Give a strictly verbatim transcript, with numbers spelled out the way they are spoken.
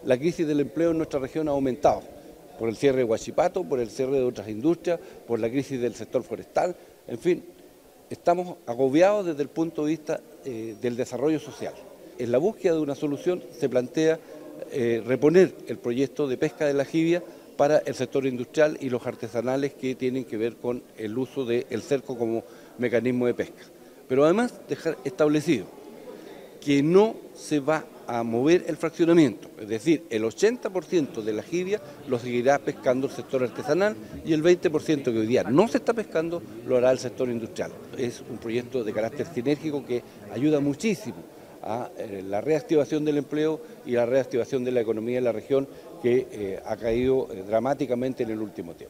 la crisis del empleo en nuestra región ha aumentado por el cierre de Huachipato, por el cierre de otras industrias, por la crisis del sector forestal, en fin, estamos agobiados desde el punto de vista eh, del desarrollo social. En la búsqueda de una solución se plantea eh, reponer el proyecto de pesca de la jibia para el sector industrial y los artesanales que tienen que ver con el uso del cerco como mecanismo de pesca. Pero además dejar establecido que no se va a mover el fraccionamiento, es decir, el ochenta por ciento de la jibia lo seguirá pescando el sector artesanal y el veinte por ciento que hoy día no se está pescando lo hará el sector industrial. Es un proyecto de carácter sinérgico que ayuda muchísimo a eh, la reactivación del empleo y la reactivación de la economía de la región que eh, ha caído eh, dramáticamente en el último tiempo.